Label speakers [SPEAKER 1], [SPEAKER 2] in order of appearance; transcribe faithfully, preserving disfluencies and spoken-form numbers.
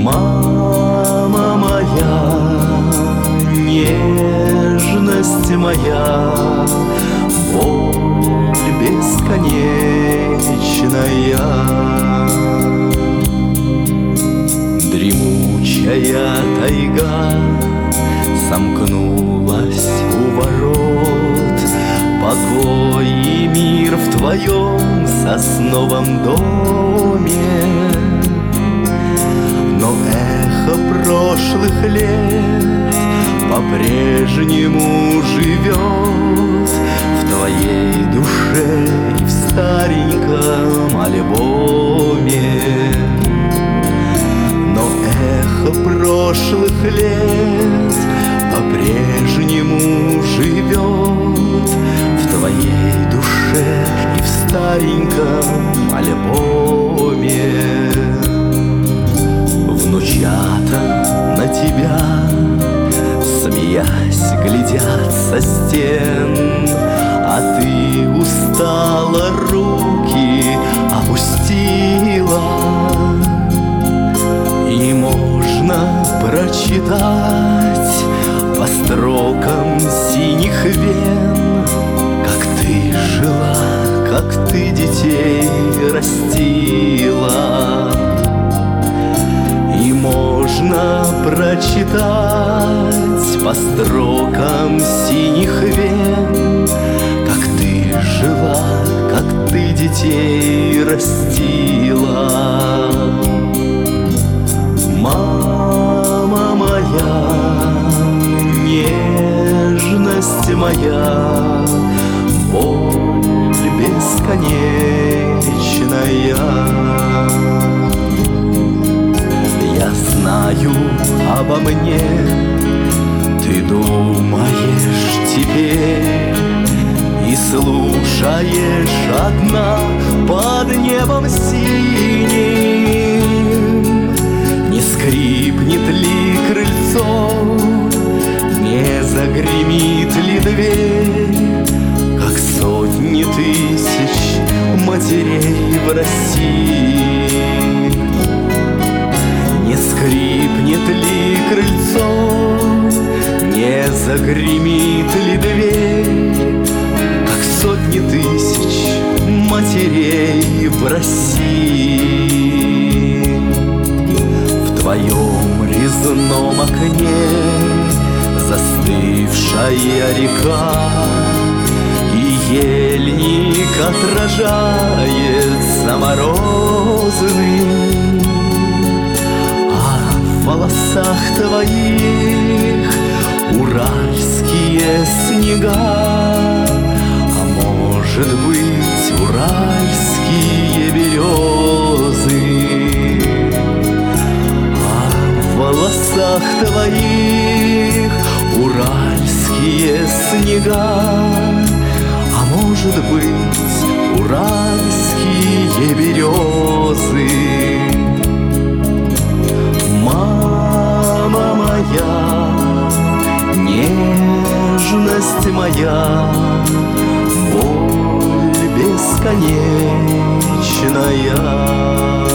[SPEAKER 1] Мама моя, нежность моя, боль бесконечная. Дремучая тайга сомкнулась у ворот. Покой и мир в твоем сосновом доме, но эхо прошлых лет по-прежнему живет в твоей душе и в стареньком альбоме. Но эхо прошлых лет по-прежнему живет в твоей душе и в стареньком альбоме. Внучата на тебя, смеясь, глядят со стен, а ты устала, руки опустила. И можно прочитать по строкам синих вен, как ты жила, как ты детей растила. И можно прочитать по строкам синих вен, как ты жила, как ты детей растила. Мама моя, нежность моя, боль бесконечная. Я знаю обо мне, ты думаешь теперь и слушаешь одна под небом синим. Не скрипнет ли крыльцо, не загремит ли дверь, как сотни тысяч матерей в России. Не скрипнет ли крыльцо, не загремит ли дверь, как сотни тысяч матерей в России. В твоем резном окне застывшая река, и ельник отражается морозным. А в волосах твоих уральские снега, а может быть уральские березы. В волосах твоих уральские снега, а может быть уральские березы. Мама моя, нежность моя, боль бесконечная.